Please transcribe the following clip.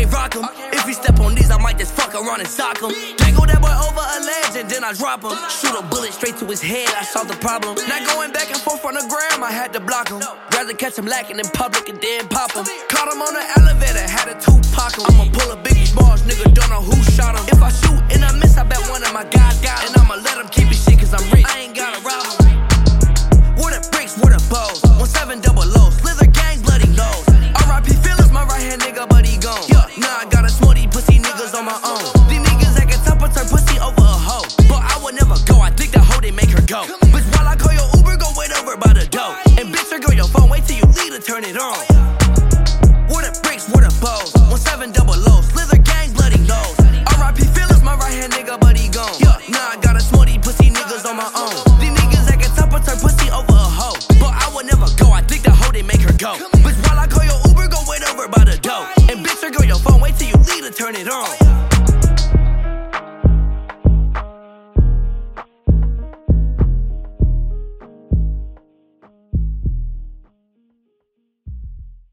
can't rock him. If he step on these, I might just fuck around and sock him. Dangle that boy over a ledge and then I drop him. Shoot a bullet straight to his head, I solved the problem. Not going back and forth on the gram, I had to block him. Rather catch him lacking in public and then pop him. Caught him on the elevator, had a Tupac him. I'ma pull a Biggie Smalls, nigga, don't know who shot him. If I shoot and I miss, I bet one of my guys got him. And I'ma let him keep